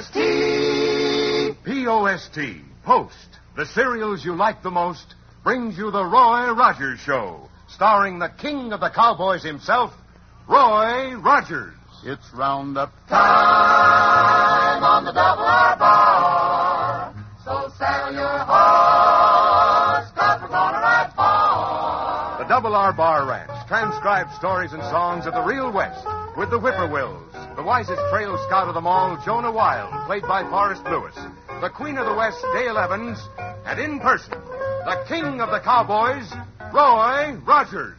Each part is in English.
P-O-S-T! P-O-S-T, Post, the cereals you like the most, brings you the Roy Rogers Show, starring the king of the cowboys himself, Roy Rogers. It's roundup Time on the Double R Bar. So saddle your horse, 'cause we're gonna ride far. The Double R Bar Ranch transcribed stories and songs of the real West with the Whippoorwills, the wisest trail scout of them all, Jonah Wild, played by Forrest Lewis, the Queen of the West, Dale Evans, and in person, the king of the cowboys, Roy Rogers.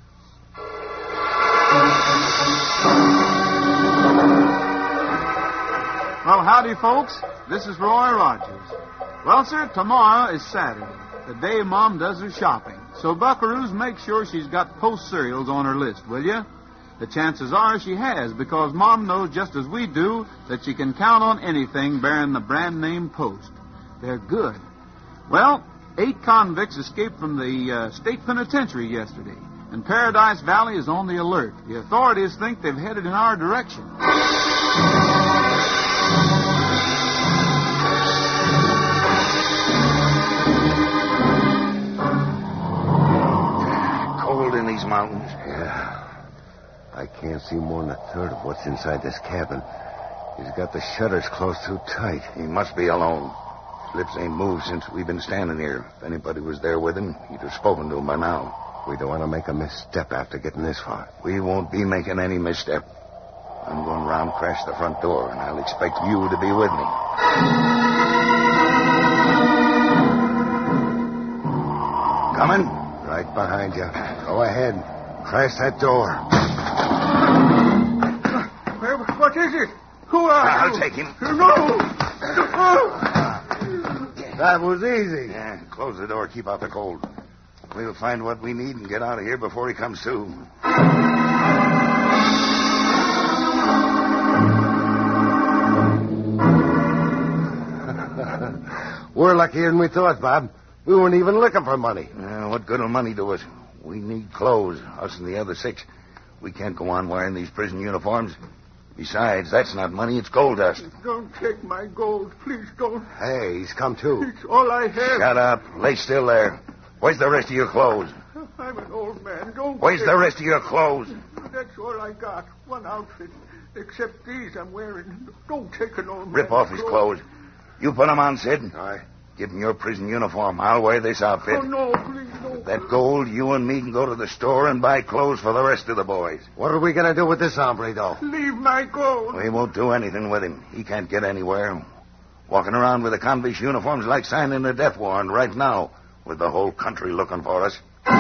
Well, howdy, folks. This is Roy Rogers. Well, sir, tomorrow is Saturday, the day Mom does her shopping. So, buckaroos, make sure she's got Post cereals on her list, will you? The chances are she has, because Mom knows just as we do that she can count on anything bearing the brand name Post. They're good. Well, 8 convicts escaped from the state penitentiary yesterday, and Paradise Valley is on the alert. The authorities think they've headed in our direction. Cold in these mountains. Yeah. I can't see more than a third of what's inside this cabin. He's got the shutters closed too tight. He must be alone. His lips ain't moved since we've been standing here. If anybody was there with him, he'd have spoken to him by now. We don't want to make a misstep after getting this far. We won't be making any misstep. I'm going round crash the front door, and I'll expect you to be with me. Coming? Right behind you. Go ahead. Crash that door. What is it? Who are you? I'll take him. No! That was easy. Yeah, close the door. Keep out the cold. We'll find what we need and get out of here before he comes to. We're luckier than we thought, Bob. We weren't even looking for money. What good will money do us? We need clothes, us and the other 6. We can't go on wearing these prison uniforms. Besides, that's not money, it's gold dust. Don't take my gold. Please don't. Hey, he's come too. It's all I have. Shut up. Lay still there. Where's the rest of your clothes? I'm an old man. Don't. Where's the rest of your clothes? That's all I got. One outfit. Except these I'm wearing. Don't take an old man. Rip off his clothes. You put them on, Sid. Aye. Give him your prison uniform. I'll wear this outfit. Oh, no, please, no. With that gold, you and me can go to the store and buy clothes for the rest of the boys. What are we going to do with this hombre, though? Leave my gold. We won't do anything with him. He can't get anywhere. Walking around with the convict uniform's like signing a death warrant right now, with the whole country looking for us.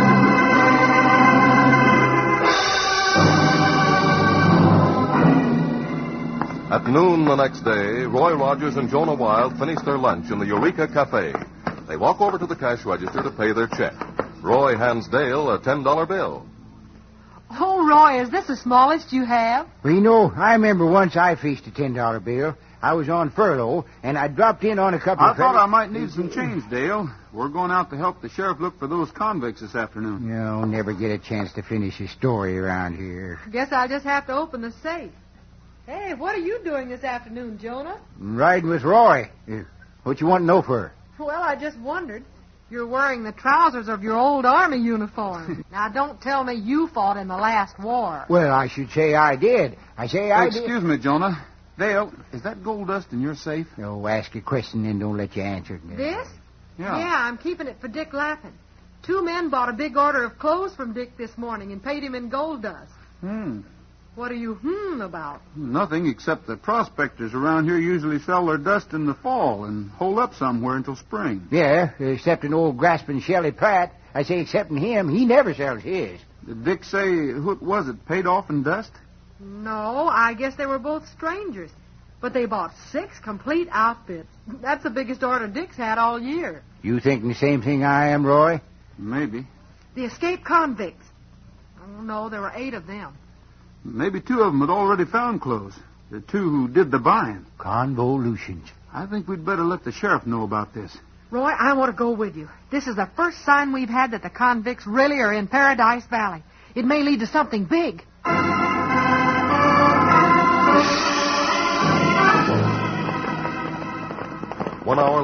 At noon the next day, Roy Rogers and Jonah Wild finish their lunch in the Eureka Cafe. They walk over to the cash register to pay their check. Roy hands Dale a $10 bill. Oh, Roy, is this the smallest you have? Well, you know, I remember once I fished a $10 bill. I was on furlough, and I dropped in on a couple I of... thought I might need some change, Dale. We're going out to help the sheriff look for those convicts this afternoon. No, never get a chance to finish a story around here. Guess I'll just have to open the safe. Hey, what are you doing this afternoon, Jonah? Riding with Roy. What you want to know for? Well, I just wondered. You're wearing the trousers of your old Army uniform. Now, don't tell me you fought in the last war. Well, I should say I did. I say I did. Excuse me, Jonah. Dale, is that gold dust in your safe? No, ask a question and don't let you answer it. This? Yeah. Yeah, I'm keeping it for Dick Lappin. 2 men bought a big order of clothes from Dick this morning and paid him in gold dust. What are you about? Nothing, except the prospectors around here usually sell their dust in the fall and hold up somewhere until spring. Yeah, except an old grasping Shelley Pratt. I say excepting him, he never sells his. Did Dick say who was it paid off in dust? No, I guess they were both strangers. But they bought 6 complete outfits. That's the biggest order Dick's had all year. You thinking the same thing I am, Roy? Maybe. The escaped convicts. Oh, no, there were 8 of them. Maybe 2 of them had already found clothes. The 2 who did the buying. Convolutions. I think we'd better let the sheriff know about this. Roy, I want to go with you. This is the first sign we've had that the convicts really are in Paradise Valley. It may lead to something big.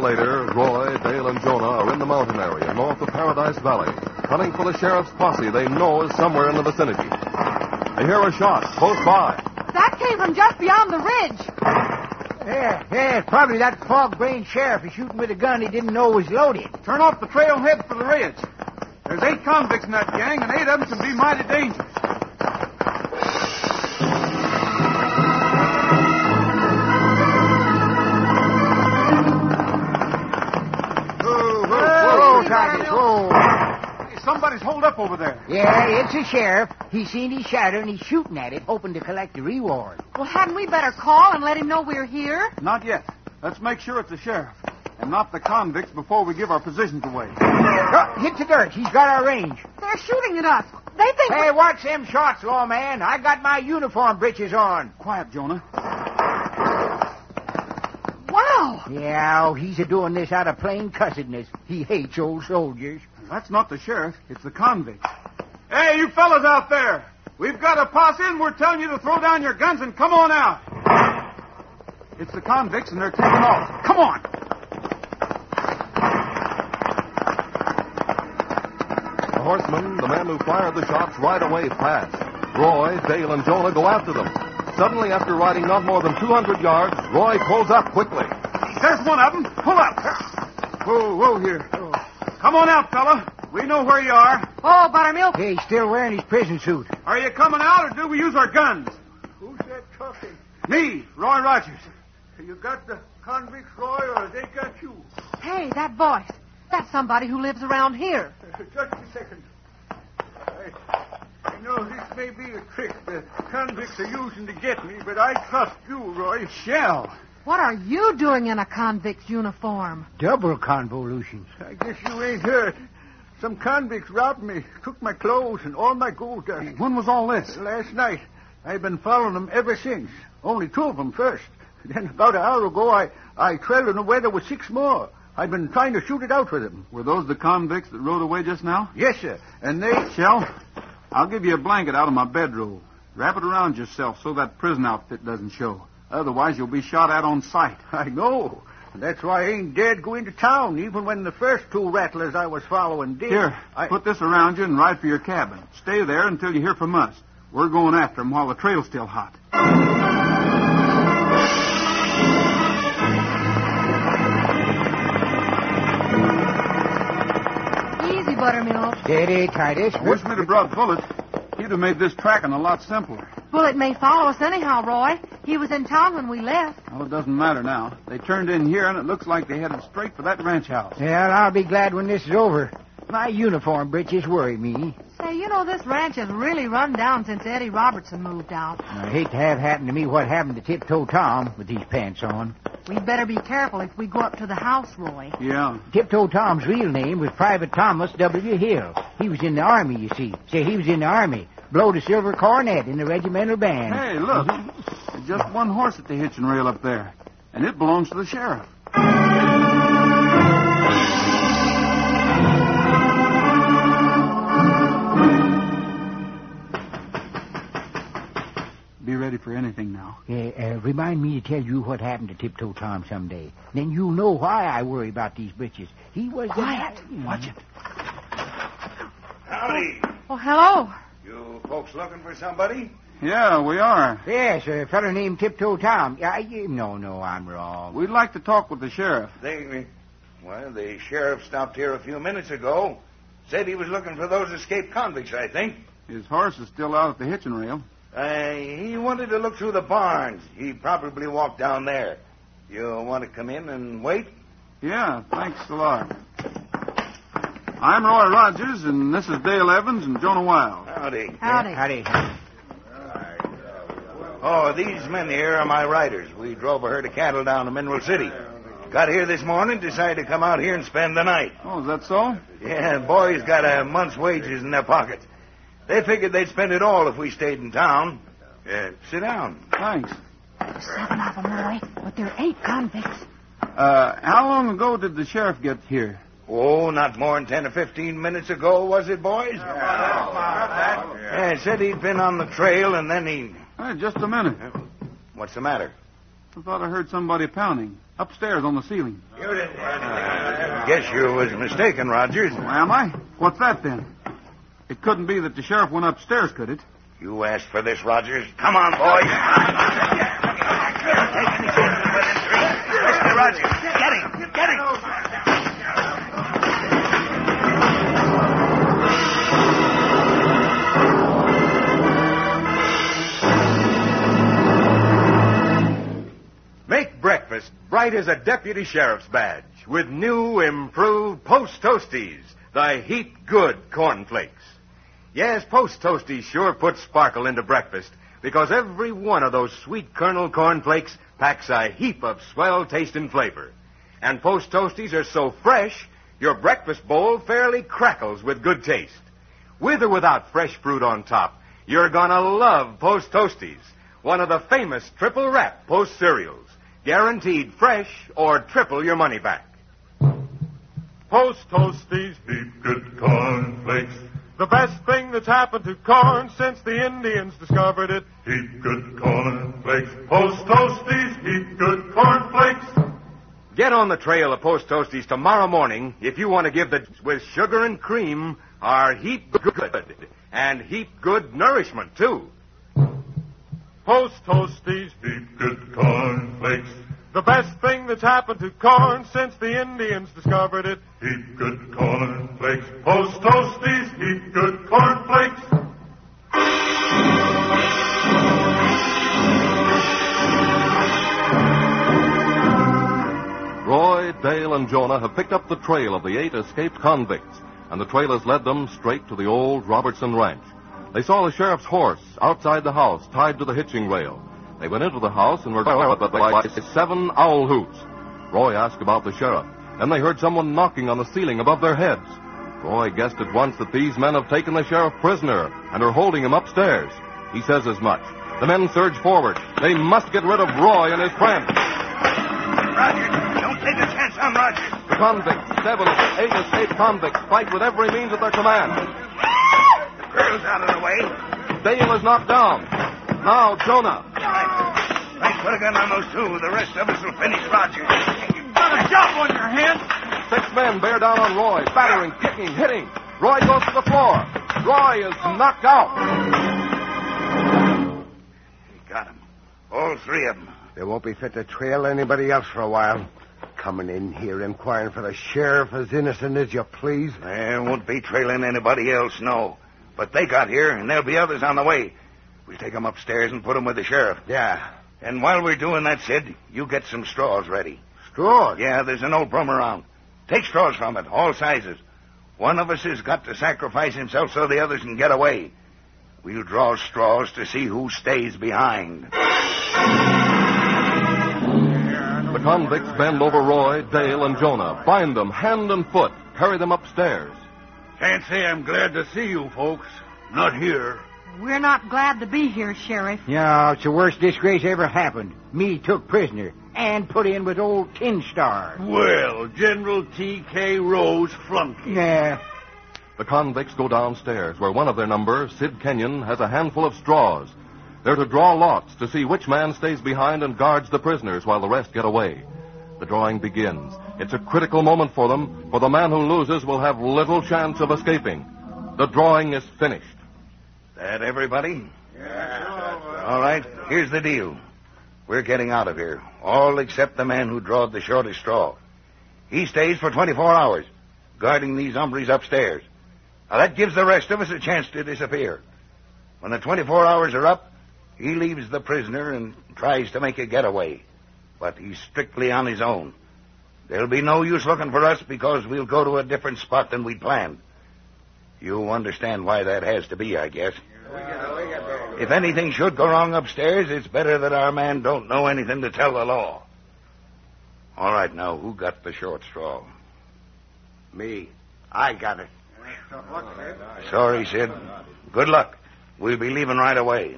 later, Roy, Dale, and Jonah are in the mountain area north of Paradise Valley, hunting for the sheriff's posse they know is somewhere in the vicinity. They hear a shot close by. That came from just beyond the ridge. Yeah, probably that fog-brained sheriff is shooting with a gun he didn't know was loaded. Turn off the trail and head for the ridge. There's 8 convicts in that gang, and 8 of them can be mighty dangerous. Somebody's holed up over there. Yeah, it's a sheriff. He's seen his shadow and he's shooting at it, hoping to collect a reward. Well, hadn't we better call and let him know we're here? Not yet. Let's make sure it's the sheriff and not the convicts before we give our positions away. Hit the dirt. He's got our range. They're shooting at us. They think... Hey, watch them shots, lawman. I got my uniform breeches on. Quiet, Jonah. Wow. Yeah, he's a-doing this out of plain cussedness. He hates old soldiers. That's not the sheriff. It's the convicts. Hey, you fellas out there. We've got a posse and we're telling you to throw down your guns and come on out. It's the convicts and they're taking off. Come on. The horsemen, the men who fired the shots, right away pass. Roy, Dale, and Jonah go after them. Suddenly, after riding not more than 200 yards, Roy pulls up quickly. There's one of them. Pull up. Whoa here. Come on out, fella. We know where you are. Oh, Buttermilk. Hey, he's still wearing his prison suit. Are you coming out or do we use our guns? Who's that talking? Me, Roy Rogers. You got the convicts, Roy, or they got you? Hey, that voice. That's somebody who lives around here. Just a second. I know this may be a trick the convicts are using to get me, but I trust you, Roy. Shell. What are you doing in a convict's uniform? Double convolutions. I guess you ain't heard. Some convicts robbed me, took my clothes and all my gold dust. When was all this? Last night. I've been following them ever since. Only 2 of them first. Then about an hour ago, I trailed them away. There were 6 more. I've been trying to shoot it out with them. Were those the convicts that rode away just now? Yes, sir. And they... Shell, I'll give you a blanket out of my bedroll. Wrap it around yourself so that prison outfit doesn't show. Otherwise, you'll be shot at on sight. I know. That's why I ain't dared go into town, even when the first 2 rattlers I was following did. Here, put this around you and ride for your cabin. Stay there until you hear from us. We're going after them while the trail's still hot. Easy, Buttermilk. Steady, Titus. I wish we'd have brought bullets. He'd have made this tracking a lot simpler. Bullet may follow us anyhow, Roy. He was in town when we left. Well, it doesn't matter now. They turned in here, and it looks like they headed straight for that ranch house. Well, I'll be glad when this is over. My uniform breeches worry me. Say, you know, this ranch has really run down since Eddie Robertson moved out. I hate to have happen to me what happened to Tiptoe Tom with these pants on. We'd better be careful if we go up to the house, Roy. Yeah. Tiptoe Tom's real name was Private Thomas W. Hill. He was in the Army, you see. Say, he was in the Army. Blowed a silver cornet in the regimental band. Hey, look. There's just one horse at the hitching rail up there. And it belongs to the sheriff. Be ready for anything now. Remind me to tell you what happened to Tiptoe Tom someday. Then you'll know why I worry about these breeches. He was... Quiet. Watch it. Howdy. Oh, hello. You folks looking for somebody? Yeah, we are. Yes, a fellow named Tiptoe Tom. No, I'm wrong. We'd like to talk with the sheriff. The sheriff stopped here a few minutes ago. Said he was looking for those escaped convicts, I think. His horse is still out at the hitching rail. He wanted to look through the barns. He probably walked down there. You want to come in and wait? Yeah, thanks a lot. I'm Roy Rogers, and this is Dale Evans and Jonah Wild. Howdy. Howdy. Oh, these men here are my riders. We drove a herd of cattle down to Mineral City. Got here this morning, decided to come out here and spend the night. Oh, is that so? Yeah, boys got a month's wages in their pockets. They figured they'd spend it all if we stayed in town. Sit down. Thanks. 7 of them, Roy, but there are 8 convicts. How long ago did the sheriff get here? Oh, not more than 10 or 15 minutes ago, was it, boys? Yeah, said he'd been on the trail, and then he... Hey, just a minute. What's the matter? I thought I heard somebody pounding upstairs on the ceiling. Guess you was mistaken, Rogers. Am I? What's that, then? It couldn't be that the sheriff went upstairs, could it? You asked for this, Rogers. Come on, boys. Mr. Rogers, get him. Get him. Make breakfast bright as a deputy sheriff's badge with new, improved Post Toasties, the heap good cornflakes. Yes, Post Toasties sure put sparkle into breakfast because every one of those sweet kernel cornflakes packs a heap of swell taste and flavor. And Post Toasties are so fresh, your breakfast bowl fairly crackles with good taste. With or without fresh fruit on top, you're gonna love Post Toasties, one of the famous triple wrap Post cereals. Guaranteed fresh or triple your money back. Post Toasties, heap good cornflakes. The best thing that's happened to corn since the Indians discovered it. Heap good cornflakes. Post Toasties, heap good cornflakes. Get on the trail of Post Toasties tomorrow morning if you want to give the with sugar and cream are heap good and heap good nourishment too. Post Toasties, heap good cornflakes. The best thing that's happened to corn since the Indians discovered it. Heap good cornflakes. Post Toasties, heap good cornflakes. Roy, Dale, and Jonah have picked up the trail of the 8 escaped convicts, and the trail has led them straight to the old Robertson ranch. They saw the sheriff's horse outside the house, tied to the hitching rail. They went into the house and were by 7 owl hoots. Roy asked about the sheriff. Then they heard someone knocking on the ceiling above their heads. Roy guessed at once that these men have taken the sheriff prisoner and are holding him upstairs. He says as much. The men surge forward. They must get rid of Roy and his friends. Roger, don't take a chance on Roger. The convicts, 7 of the 8 escaped convicts, fight with every means at their command. The girl's out of the way. Dale is knocked down. Now, Jonah. Thanks for the gun on those 2. The rest of us will finish Roger. You've got a job on your hands. 6 men bear down on Roy, battering, kicking, hitting. Roy goes to the floor. Roy is knocked out. He got him. All 3 of them. They won't be fit to trail anybody else for a while. Coming in here inquiring for the sheriff as innocent as you please. They won't be trailing anybody else, no. But they got here, and there'll be others on the way. We'll take them upstairs and put them with the sheriff. Yeah. And while we're doing that, Sid, you get some straws ready. Straws? Yeah, there's an old broom around. Take straws from it, all sizes. One of us has got to sacrifice himself so the others can get away. We'll draw straws to see who stays behind. The convicts bend over Roy, Dale, and Jonah, bind them hand and foot, carry them upstairs. Can't say I'm glad to see you folks. Not here. We're not glad to be here, Sheriff. Yeah, it's the worst disgrace ever happened. Me took prisoner and put in with old Tin Star. Well, General T.K. Rose flunked. Yeah. The convicts go downstairs, where one of their number, Sid Kenyon, has a handful of straws. They're to draw lots to see which man stays behind and guards the prisoners while the rest get away. The drawing begins. It's a critical moment for them, for the man who loses will have little chance of escaping. The drawing is finished. That everybody? Yeah. All right, here's the deal. We're getting out of here, all except the man who drawed the shortest straw. He stays for 24 hours, guarding these hombres upstairs. Now, that gives the rest of us a chance to disappear. When the 24 hours are up, he leaves the prisoner and tries to make a getaway. But he's strictly on his own. There'll be no use looking for us because we'll go to a different spot than we'd planned. You understand why that has to be, I guess. If anything should go wrong upstairs, it's better that our man don't know anything to tell the law. All right, now, who got the short straw? Me. I got it. Sorry, Sid. Good luck. We'll be leaving right away.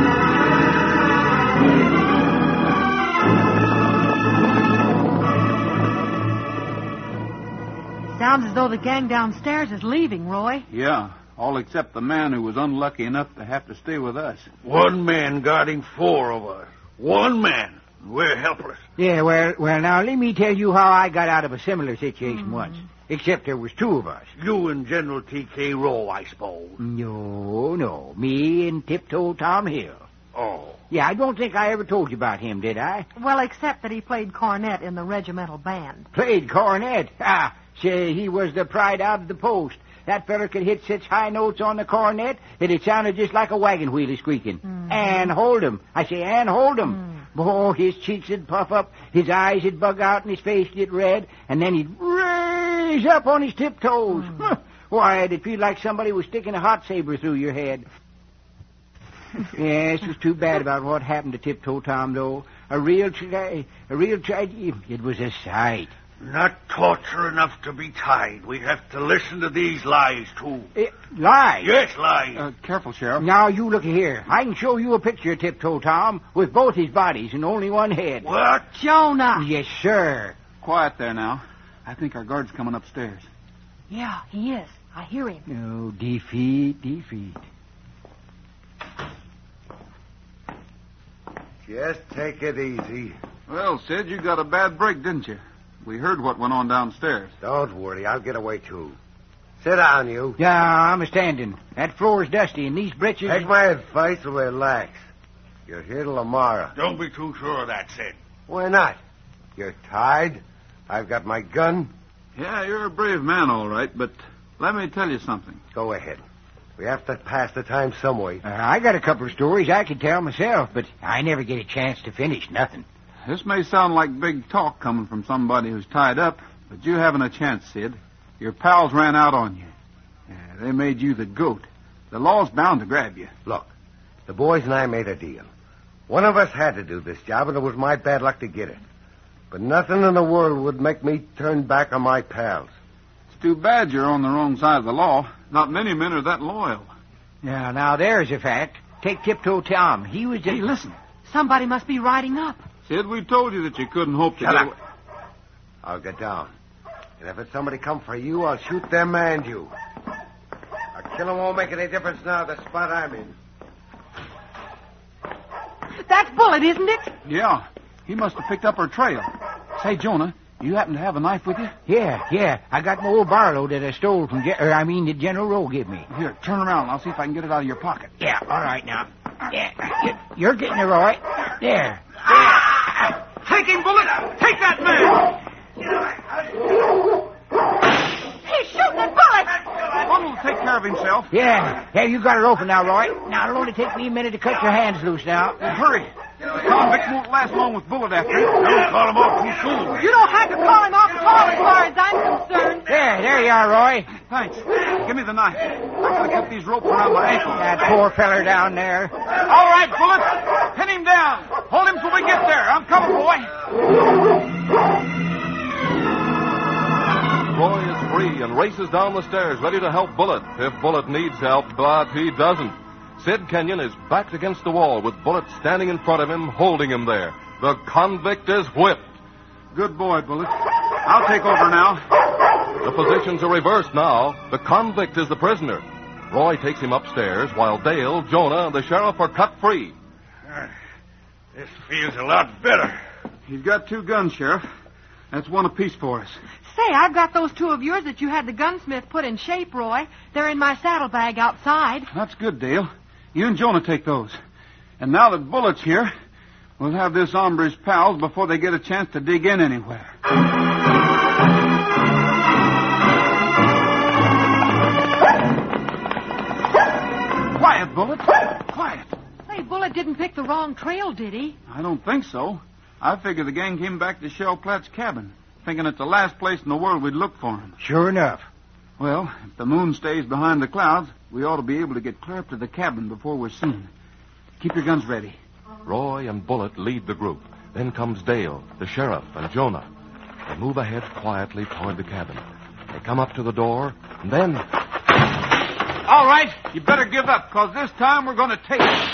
Sounds as though the gang downstairs is leaving, Roy. Yeah, all except the man who was unlucky enough to have to stay with us. 1 man guarding 4 of us. 1 man. We're helpless. Yeah, well, now, let me tell you how I got out of a similar situation once. Except there was two of us. You and General T.K. Rowe, I suppose. No. Me and Tiptoe Tom Hill. Oh. Yeah, I don't think I ever told you about him, did I? Well, except that he played cornet in the regimental band. Played cornet? Say, he was the pride out of the post. That feller could hit such high notes on the cornet that it sounded just like a wagon wheel squeaking. And hold him. I say, and hold him. Oh, his cheeks would puff up, his eyes would bug out, and his face get red, and then he'd raise up on his tiptoes. Why, it'd feel like somebody was sticking a hot saber through your head. Yes, it was too bad about what happened to Tiptoe Tom, though. A real tragedy. It was a sight. Not torture enough to be tied. We have to listen to these lies, too. Lies? Yes, lies. Careful, Sheriff. Now, you look here. I can show you a picture of Tiptoe Tom with both his bodies and only one head. What? Jonah! Yes, sir. Quiet there now. I think our guard's coming upstairs. Yeah, he is. I hear him. No, defeat. Just take it easy. Well, Sid, you got a bad break, didn't you? We heard what went on downstairs. Don't worry, I'll get away, too. Sit down, you. Yeah, I'm a-standing. That floor's dusty, and these britches... Take my advice and relax. You're here till tomorrow. Don't be too sure of that, Sid. Why not? You're tied. I've got my gun. Yeah, you're a brave man, all right, but let me tell you something. Go ahead. We have to pass the time some way. I got a couple of stories I could tell myself, but I never get a chance to finish nothing. This may sound like big talk coming from somebody who's tied up, but you haven't a chance, Sid. Your pals ran out on you. Yeah, they made you the goat. The law's bound to grab you. Look, the boys and I made a deal. One of us had to do this job, and it was my bad luck to get it. But nothing in the world would make me turn back on my pals. It's too bad you're on the wrong side of the law. Not many men are that loyal. Yeah, now there's a fact. Take Tiptoe Tom. He was just... Hey, listen. Somebody must be riding up. Sid, we told you that you couldn't hope to Shut get up. I'll get down. And if it's somebody come for you, I'll shoot them and you. A killing won't make any difference now, the spot I'm in. That's Bullet, isn't it? Yeah, he must have picked up her trail. Say, Jonah, you happen to have a knife with you? Yeah. I got my old barlow that I stole from... that General Rowe gave me. Here, turn around and I'll see if I can get it out of your pocket. Yeah, all right now. Yeah, you're getting it, Roy. There. Take him, Bullet! Take that man! He's shooting at Bullet! Bullet will take care of himself. Yeah, you got it open now, Roy. Now, it'll only take me a minute to cut your hands loose now. Hurry. The convict won't last long with Bullet after him. Don't call him off too soon. You don't have to call him off at all as far as I'm concerned. There you are, Roy. Thanks. Give me the knife. I gotta cut these ropes around my ankles. That poor feller down there. All right, Bullet. Pin him down. Hold him till we get there. I'm coming, boy. Roy is free and races down the stairs, ready to help Bullet, if Bullet needs help, but he doesn't. Sid Kenyon is backed against the wall with Bullet standing in front of him, holding him there. The convict is whipped. Good boy, Bullet. I'll take over now. The positions are reversed now. The convict is the prisoner. Roy takes him upstairs, while Dale, Jonah, and the sheriff are cut free. This feels a lot better. He's got 2 guns, Sheriff. That's one apiece for us. Say, I've got those 2 of yours that you had the gunsmith put in shape, Roy. They're in my saddlebag outside. That's good, Dale. You and Jonah take those. And now that Bullet's here, we'll have this hombre's pals before they get a chance to dig in anywhere. Quiet, Bullet. Quiet. Say, Bullet didn't pick the wrong trail, did he? I don't think so. I figure the gang came back to Shell Platt's cabin, thinking it's the last place in the world we'd look for him. Sure enough. Well, if the moon stays behind the clouds, we ought to be able to get clear up to the cabin before we're seen. Keep your guns ready. Roy and Bullet lead the group. Then comes Dale, the sheriff, and Jonah. They move ahead quietly toward the cabin. They come up to the door, and then... All right, you better give up, because this time we're going to take it.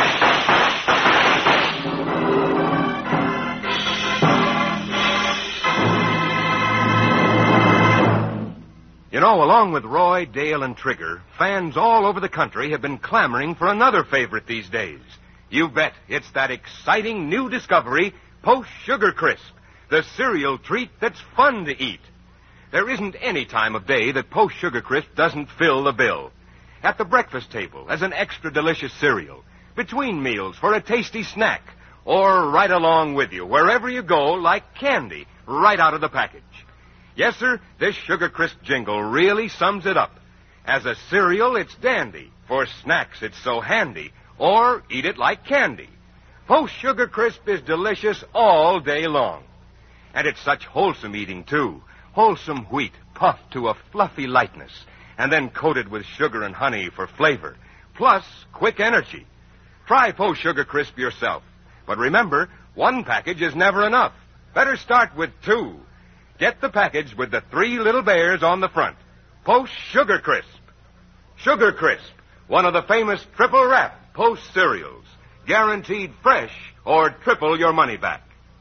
You know, along with Roy, Dale, and Trigger, fans all over the country have been clamoring for another favorite these days. You bet. It's that exciting new discovery, Post Sugar Crisp, the cereal treat that's fun to eat. There isn't any time of day that Post Sugar Crisp doesn't fill the bill. At the breakfast table as an extra delicious cereal, between meals for a tasty snack, or right along with you wherever you go like candy right out of the package. Yes, sir, this Sugar Crisp jingle really sums it up. As a cereal, it's dandy. For snacks, it's so handy. Or eat it like candy. Post Sugar Crisp is delicious all day long. And it's such wholesome eating, too. Wholesome wheat puffed to a fluffy lightness and then coated with sugar and honey for flavor. Plus, quick energy. Try Post Sugar Crisp yourself. But remember, one package is never enough. Better start with 2. Get the package with the 3 little bears on the front. Post Sugar Crisp. Sugar Crisp, one of the famous triple wrap Post cereals. Guaranteed fresh or triple your money back.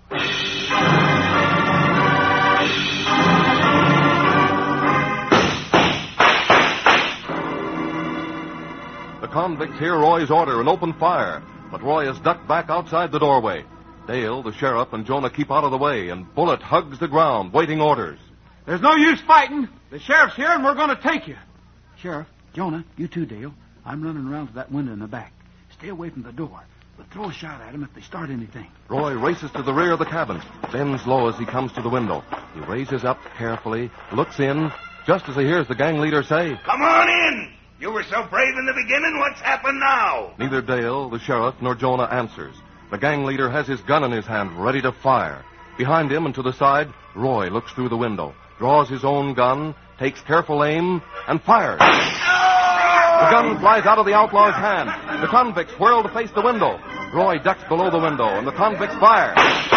The convicts hear Roy's order and open fire, but Roy is ducked back outside the doorway. Dale, the sheriff, and Jonah keep out of the way, and Bullet hugs the ground, waiting orders. There's no use fighting. The sheriff's here, and we're going to take you. Sheriff, Jonah, you too, Dale. I'm running around to that window in the back. Stay away from the door, but throw a shot at them if they start anything. Roy races to the rear of the cabin, bends low as he comes to the window. He raises up carefully, looks in, just as he hears the gang leader say, "Come on in! You were so brave in the beginning. What's happened now?" Neither Dale, the sheriff, nor Jonah answers. The gang leader has his gun in his hand, ready to fire. Behind him and to the side, Roy looks through the window, draws his own gun, takes careful aim, and fires. The gun flies out of the outlaw's hand. The convicts whirl to face the window. Roy ducks below the window, and the convicts fire.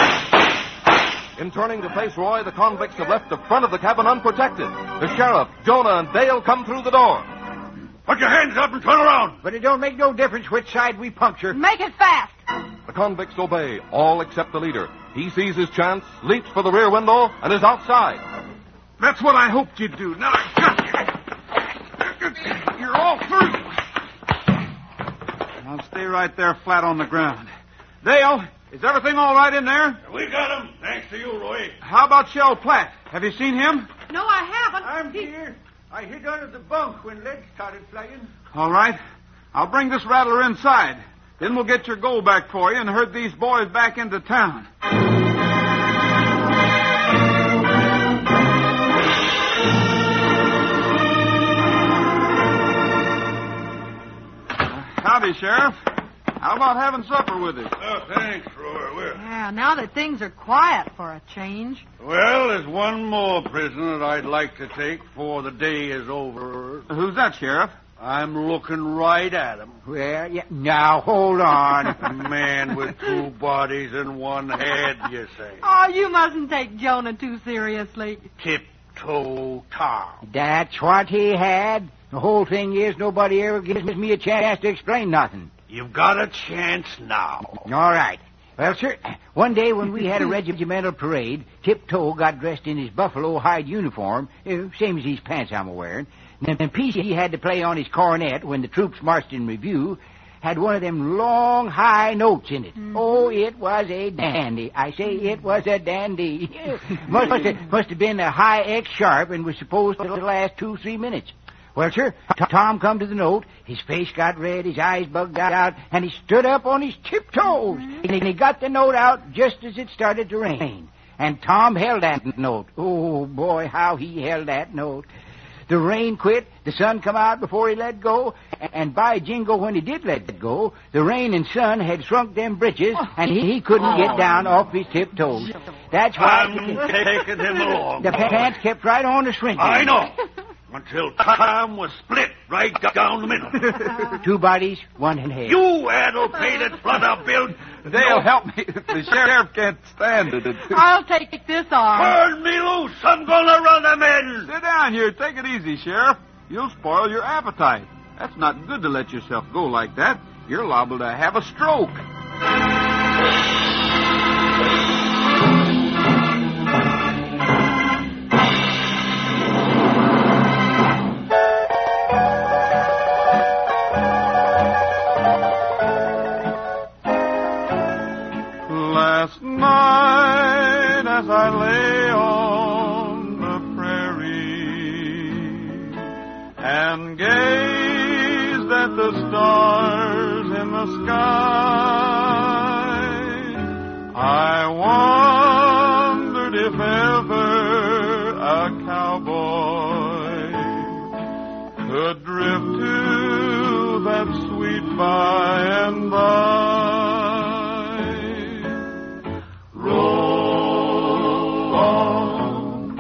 In turning to face Roy, the convicts have left the front of the cabin unprotected. The sheriff, Jonah, and Dale come through the door. Put your hands up and turn around. But it don't make no difference which side we puncture. Make it fast. The convicts obey, all except the leader. He sees his chance, leaps for the rear window, and is outside. That's what I hoped you'd do. Now I got you. You're all through. I'll stay right there flat on the ground. Dale, is everything all right in there? We got him, thanks to you, Roy. How about Shell Platt? Have you seen him? No, I haven't. I'm here. I hid under the bunk when lead started flying. All right. I'll bring this rattler inside. Then we'll get your gold back for you and herd these boys back into town. Howdy, Sheriff. How about having supper with us? Oh, thanks, Roy. Yeah, now that things are quiet for a change. Well, there's one more prisoner that I'd like to take before the day is over. Who's that, Sheriff? I'm looking right at him. Well, yeah. Now, hold on. A man with 2 bodies and 1 head, you say. Oh, you mustn't take Jonah too seriously. Tiptoe Tom. That's what he had. The whole thing is nobody ever gives me a chance to explain nothing. You've got a chance now. All right. Well, sir, one day when we had a regimental parade, Tiptoe got dressed in his buffalo hide uniform, same as these pants I'm wearing. And the piece he had to play on his cornet when the troops marched in review had one of them long, high notes in it. Mm-hmm. Oh, it was a dandy. I say it was a dandy. must have been a high X sharp and was supposed to last 2-3 minutes. Well, sir, Tom come to the note. His face got red, his eyes bugged out, and he stood up on his tiptoes. Mm-hmm. And he got the note out just as it started to rain. And Tom held that note. Oh, boy, how he held that note. The rain quit, the sun come out before he let go, and by jingo, when he did let go, the rain and sun had shrunk them britches, and he couldn't get down off his tiptoes. That's why I'm taking him along. The pants kept right on to shrinking. I know. Until Tom was split right down the middle. 2 bodies, 1 head. You addle-pated flutter-built. Dale, help me. The sheriff can't stand it. I'll take this arm. Turn me loose. I'm gonna run him in. Sit down here. Take it easy, Sheriff. You'll spoil your appetite. That's not good to let yourself go like that. You're liable to have a stroke. last night as I lay on the prairie and gazed at the stars in the sky, I wondered if ever a cowboy could drift to that sweet by and by. Roll on,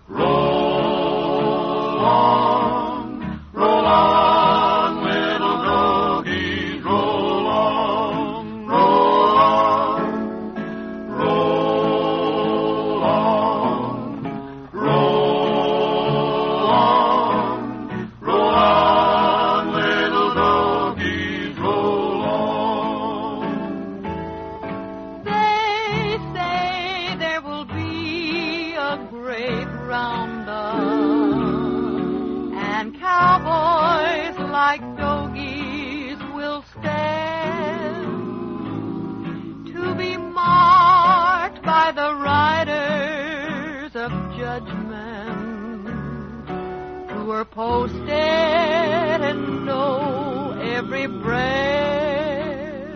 roll on, roll on, little doggies, roll on, roll on, roll on, roll on, roll on, little doggies, roll on. They say there will be a great roundup, and cowboys like doggies will stand to be marked by the riders of judgment who are posted and know every breath.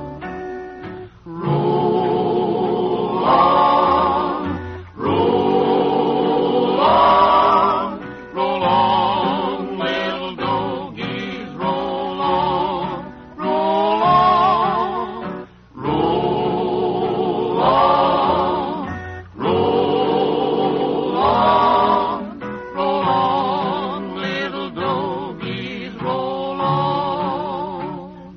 Roll on, roll on, roll on, little doggies, roll on, roll on, roll on, roll on, roll on, little doggies, roll on.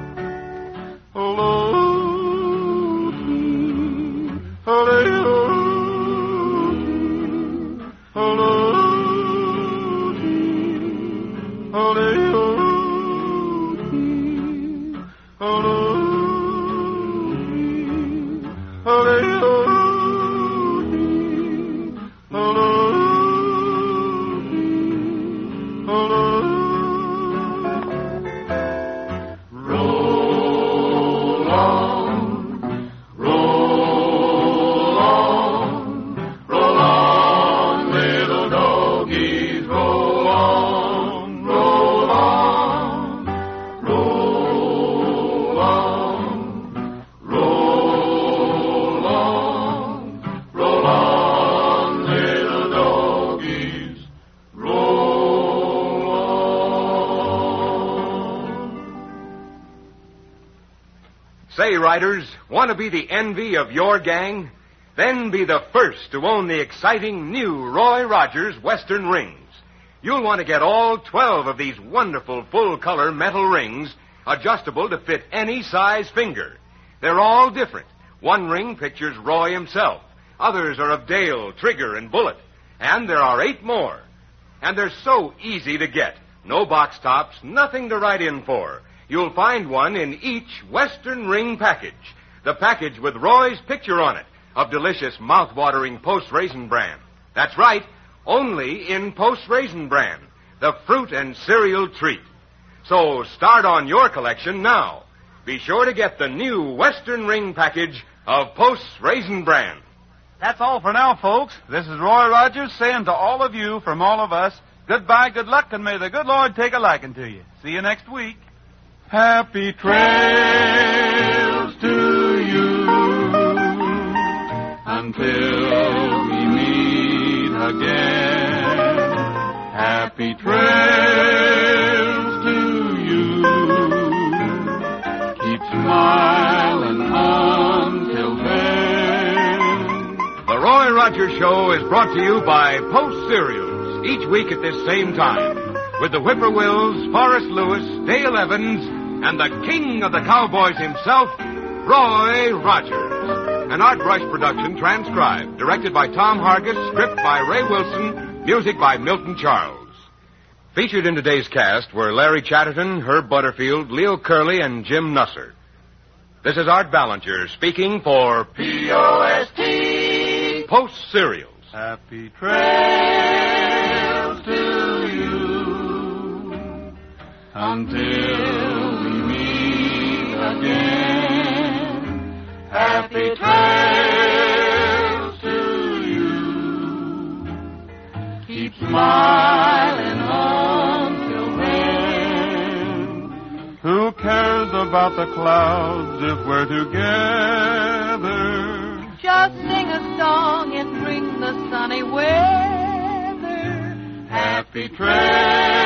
Say, riders, want to be the envy of your gang? Then be the first to own the exciting new Roy Rogers Western rings. You'll want to get all 12 of these wonderful full-color metal rings, adjustable to fit any size finger. They're all different. One ring pictures Roy himself. Others are of Dale, Trigger, and Bullet. And there are 8 more. And they're so easy to get. No box tops, nothing to write in for. You'll find one in each Western ring package. The package with Roy's picture on it, of delicious mouth-watering Post-Raisin Bran. That's right, only in Post-Raisin Bran, the fruit and cereal treat. So start on your collection now. Be sure to get the new Western ring package of Post-Raisin Bran. That's all for now, folks. This is Roy Rogers saying to all of you from all of us, goodbye, good luck, and may the good Lord take a liking to you. See you next week. Happy trails to you until we meet again. Happy trails to you. Keep smiling until then. The Roy Rogers Show is brought to you by Post Cereals, each week at this same time, with the Whippoorwills, Forrest Lewis, Dale Evans, and the king of the cowboys himself, Roy Rogers. An Art Brush production transcribed, directed by Tom Hargis, script by Ray Wilson, music by Milton Charles. Featured in today's cast were Larry Chatterton, Herb Butterfield, Leo Curley, and Jim Nusser. This is Art Ballinger speaking for P.O.S.T. Post Cereals. Happy trails to you until we meet again. Happy Happy trails to you. Keep smiling until then. Who cares about the clouds if we're together? Just sing a song and bring the sunny weather. Happy trails